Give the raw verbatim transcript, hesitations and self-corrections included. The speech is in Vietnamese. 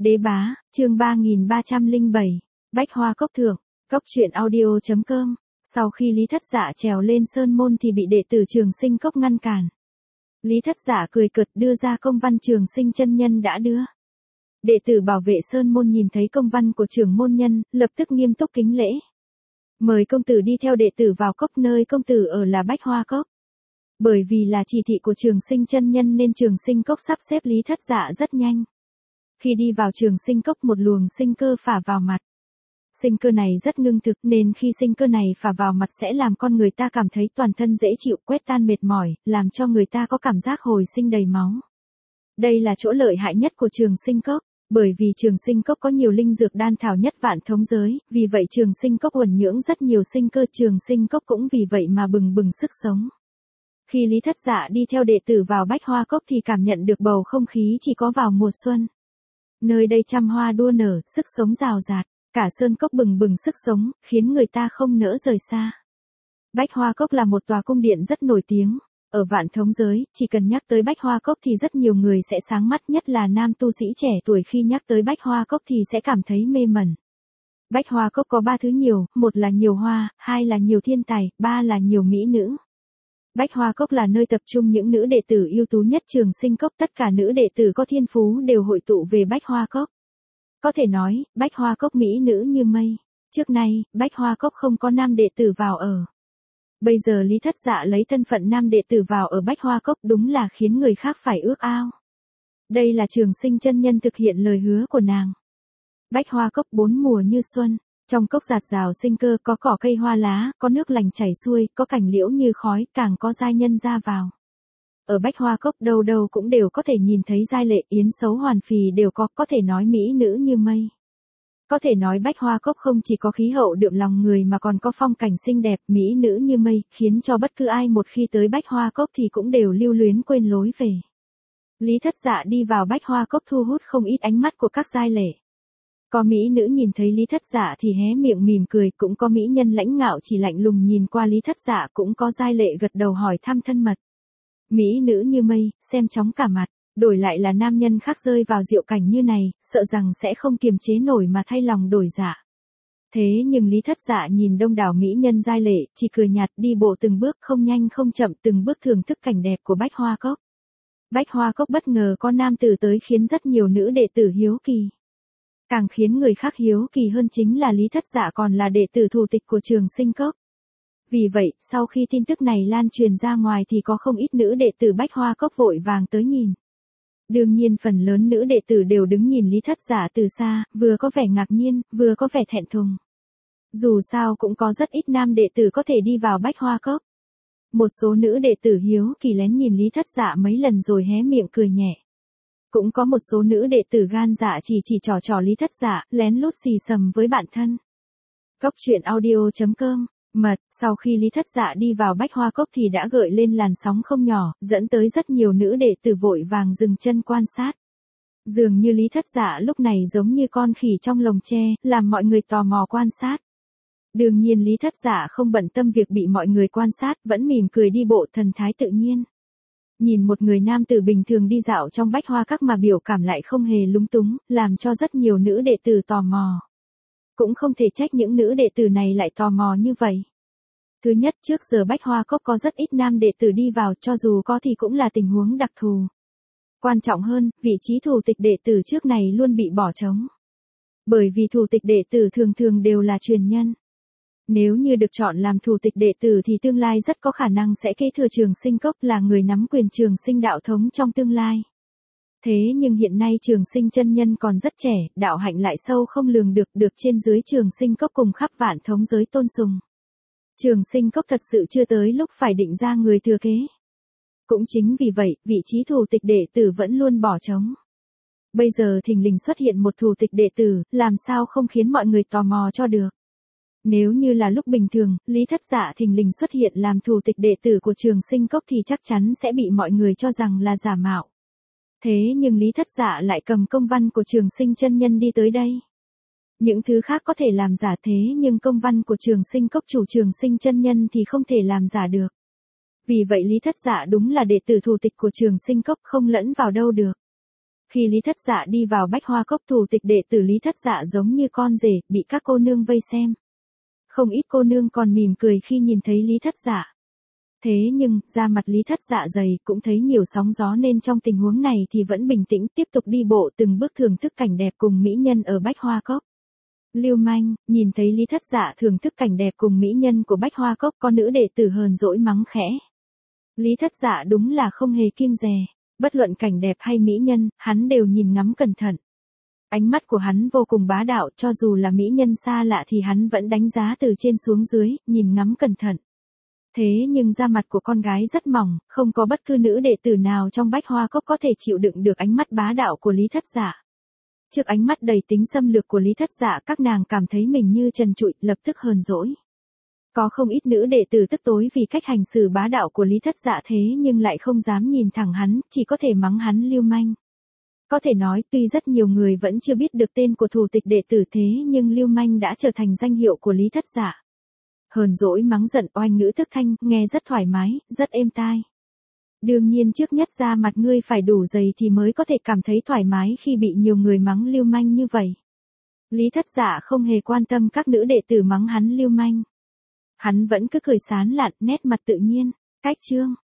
Đế bá, chương ba nghìn ba trăm lẻ bảy, Bách Hoa Cốc thượng, cốc truyện audio chấm com. Sau khi Lý Thất Dạ trèo lên sơn môn thì bị đệ tử Trường Sinh Cốc ngăn cản. Lý Thất Dạ cười cợt đưa ra công văn Trường Sinh chân nhân đã đưa. Đệ tử bảo vệ sơn môn nhìn thấy công văn của trưởng môn nhân, lập tức nghiêm túc kính lễ. Mời công tử đi theo đệ tử vào cốc, nơi công tử ở là Bách Hoa Cốc. Bởi vì là chỉ thị của Trường Sinh chân nhân nên Trường Sinh Cốc sắp xếp Lý Thất Dạ rất nhanh. Khi đi vào Trường Sinh Cốc, một luồng sinh cơ phả vào mặt. Sinh cơ này rất ngưng thực nên khi sinh cơ này phả vào mặt sẽ làm con người ta cảm thấy toàn thân dễ chịu, quét tan mệt mỏi, làm cho người ta có cảm giác hồi sinh đầy máu. Đây là chỗ lợi hại nhất của Trường Sinh Cốc, bởi vì Trường Sinh Cốc có nhiều linh dược đan thảo nhất vạn thống giới, vì vậy Trường Sinh Cốc uẩn nhưỡng rất nhiều sinh cơ, Trường Sinh Cốc cũng vì vậy mà bừng bừng sức sống. Khi Lý Thất Dạ đi theo đệ tử vào Bách Hoa Cốc thì cảm nhận được bầu không khí chỉ có vào mùa xuân. Nơi đây trăm hoa đua nở, sức sống rào rạt, cả sơn cốc bừng bừng sức sống, khiến người ta không nỡ rời xa. Bách Hoa Cốc là một tòa cung điện rất nổi tiếng. Ở vạn thống giới, chỉ cần nhắc tới Bách Hoa Cốc thì rất nhiều người sẽ sáng mắt, nhất là nam tu sĩ trẻ tuổi khi nhắc tới Bách Hoa Cốc thì sẽ cảm thấy mê mẩn. Bách Hoa Cốc có ba thứ nhiều, một là nhiều hoa, hai là nhiều thiên tài, ba là nhiều mỹ nữ. Bách Hoa Cốc là nơi tập trung những nữ đệ tử ưu tú nhất Trường Sinh Cốc, tất cả nữ đệ tử có thiên phú đều hội tụ về Bách Hoa Cốc. Có thể nói, Bách Hoa Cốc mỹ nữ như mây. Trước nay, Bách Hoa Cốc không có nam đệ tử vào ở. Bây giờ Lý Thất Dạ lấy thân phận nam đệ tử vào ở Bách Hoa Cốc đúng là khiến người khác phải ước ao. Đây là Trường Sinh chân nhân thực hiện lời hứa của nàng. Bách Hoa Cốc bốn mùa như xuân, trong cốc rạt rào sinh cơ, có cỏ cây hoa lá, có nước lành chảy xuôi, có cảnh liễu như khói, càng có giai nhân ra vào. Ở Bách Hoa Cốc đâu đâu cũng đều có thể nhìn thấy giai lệ, yến xấu hoàn phì đều có, có thể nói mỹ nữ như mây. Có thể nói Bách Hoa Cốc không chỉ có khí hậu đượm lòng người mà còn có phong cảnh xinh đẹp, mỹ nữ như mây, khiến cho bất cứ ai một khi tới Bách Hoa Cốc thì cũng đều lưu luyến quên lối về. Lý Thất Dạ đi vào Bách Hoa Cốc thu hút không ít ánh mắt của các giai lệ. Có mỹ nữ nhìn thấy Lý Thất Dạ thì hé miệng mỉm cười, cũng có mỹ nhân lãnh ngạo chỉ lạnh lùng nhìn qua Lý Thất Dạ, cũng có giai lệ gật đầu hỏi thăm thân mật. Mỹ nữ như mây, xem chóng cả mặt. Đổi lại là nam nhân khác rơi vào diệu cảnh như này, sợ rằng sẽ không kiềm chế nổi mà thay lòng đổi dạ. Thế nhưng Lý Thất Dạ nhìn đông đảo mỹ nhân giai lệ, chỉ cười nhạt đi bộ từng bước không nhanh không chậm, từng bước thưởng thức cảnh đẹp của Bách Hoa Cốc. Bách Hoa Cốc bất ngờ có nam tử tới khiến rất nhiều nữ đệ tử hiếu kỳ. Càng khiến người khác hiếu kỳ hơn chính là Lý Thất Dạ còn là đệ tử thủ tịch của Trường Sinh Cốc. Vì vậy, sau khi tin tức này lan truyền ra ngoài thì có không ít nữ đệ tử Bách Hoa Cốc vội vàng tới nhìn. Đương nhiên phần lớn nữ đệ tử đều đứng nhìn Lý Thất Dạ từ xa, vừa có vẻ ngạc nhiên, vừa có vẻ thẹn thùng. Dù sao cũng có rất ít nam đệ tử có thể đi vào Bách Hoa Cốc. Một số nữ đệ tử hiếu kỳ lén nhìn Lý Thất Dạ mấy lần rồi hé miệng cười nhẹ. Cũng có một số nữ đệ tử gan dạ chỉ chỉ trò trò Lý Thất Dạ, lén lút xì xầm với bạn thân. Cốc truyện audio chấm com. Mật, sau khi Lý Thất Dạ đi vào Bách Hoa Cốc thì đã gợi lên làn sóng không nhỏ, dẫn tới rất nhiều nữ đệ tử vội vàng dừng chân quan sát. Dường như Lý Thất Dạ lúc này giống như con khỉ trong lồng tre, làm mọi người tò mò quan sát. Đương nhiên Lý Thất Dạ không bận tâm việc bị mọi người quan sát, vẫn mỉm cười đi bộ thần thái tự nhiên. Nhìn một người nam tử bình thường đi dạo trong Bách Hoa Cốc mà biểu cảm lại không hề lúng túng, làm cho rất nhiều nữ đệ tử tò mò. Cũng không thể trách những nữ đệ tử này lại tò mò như vậy. Thứ nhất, trước giờ Bách Hoa Cốc có rất ít nam đệ tử đi vào, cho dù có thì cũng là tình huống đặc thù. Quan trọng hơn, vị trí thủ tịch đệ tử trước này luôn bị bỏ trống. Bởi vì thủ tịch đệ tử thường thường đều là truyền nhân. Nếu như được chọn làm thủ tịch đệ tử thì tương lai rất có khả năng sẽ kế thừa Trường Sinh Cốc, là người nắm quyền Trường Sinh đạo thống trong tương lai. Thế nhưng hiện nay Trường Sinh chân nhân còn rất trẻ, đạo hạnh lại sâu không lường được, được trên dưới Trường Sinh Cốc cùng khắp vạn thống giới tôn sùng. Trường Sinh Cốc thật sự chưa tới lúc phải định ra người thừa kế. Cũng chính vì vậy, vị trí thủ tịch đệ tử vẫn luôn bỏ trống. Bây giờ thình lình xuất hiện một thủ tịch đệ tử, làm sao không khiến mọi người tò mò cho được. Nếu như là lúc bình thường, Lý Thất Dạ thình lình xuất hiện làm thủ tịch đệ tử của Trường Sinh Cốc thì chắc chắn sẽ bị mọi người cho rằng là giả mạo. Thế nhưng Lý Thất Dạ lại cầm công văn của Trường Sinh chân nhân đi tới đây. Những thứ khác có thể làm giả, thế nhưng công văn của Trường Sinh Cốc chủ Trường Sinh chân nhân thì không thể làm giả được. Vì vậy Lý Thất Dạ đúng là đệ tử thủ tịch của Trường Sinh Cốc, không lẫn vào đâu được. Khi Lý Thất Dạ đi vào Bách Hoa Cốc, thủ tịch đệ tử Lý Thất Dạ giống như con rể, bị các cô nương vây xem. Không ít cô nương còn mỉm cười khi nhìn thấy Lý Thất Dạ. Thế nhưng, da mặt Lý Thất Dạ dày, cũng thấy nhiều sóng gió nên trong tình huống này thì vẫn bình tĩnh tiếp tục đi bộ từng bước thưởng thức cảnh đẹp cùng mỹ nhân ở Bách Hoa Cốc. Lưu manh, nhìn thấy Lý Thất Dạ thưởng thức cảnh đẹp cùng mỹ nhân của Bách Hoa Cốc, con nữ đệ tử hờn dỗi mắng khẽ. Lý Thất Dạ đúng là không hề kiêng dè, bất luận cảnh đẹp hay mỹ nhân, hắn đều nhìn ngắm cẩn thận. Ánh mắt của hắn vô cùng bá đạo, cho dù là mỹ nhân xa lạ thì hắn vẫn đánh giá từ trên xuống dưới, nhìn ngắm cẩn thận. Thế nhưng da mặt của con gái rất mỏng, không có bất cứ nữ đệ tử nào trong Bách Hoa Cốc có thể chịu đựng được ánh mắt bá đạo của Lý Thất Dạ. Trước ánh mắt đầy tính xâm lược của Lý Thất Dạ, các nàng cảm thấy mình như trần trụi, lập tức hờn dỗi. Có không ít nữ đệ tử tức tối vì cách hành xử bá đạo của Lý Thất Dạ, thế nhưng lại không dám nhìn thẳng hắn, chỉ có thể mắng hắn lưu manh. Có thể nói, tuy rất nhiều người vẫn chưa biết được tên của thủ tịch đệ tử, thế nhưng lưu manh đã trở thành danh hiệu của Lý Thất Dạ. Hờn dỗi mắng giận oanh ngữ thức thanh, nghe rất thoải mái, rất êm tai. Đương nhiên trước nhất da mặt ngươi phải đủ dày thì mới có thể cảm thấy thoải mái khi bị nhiều người mắng lưu manh như vậy. Lý Thất Dạ không hề quan tâm các nữ đệ tử mắng hắn lưu manh. Hắn vẫn cứ cười sán lạn, nét mặt tự nhiên. Cách chương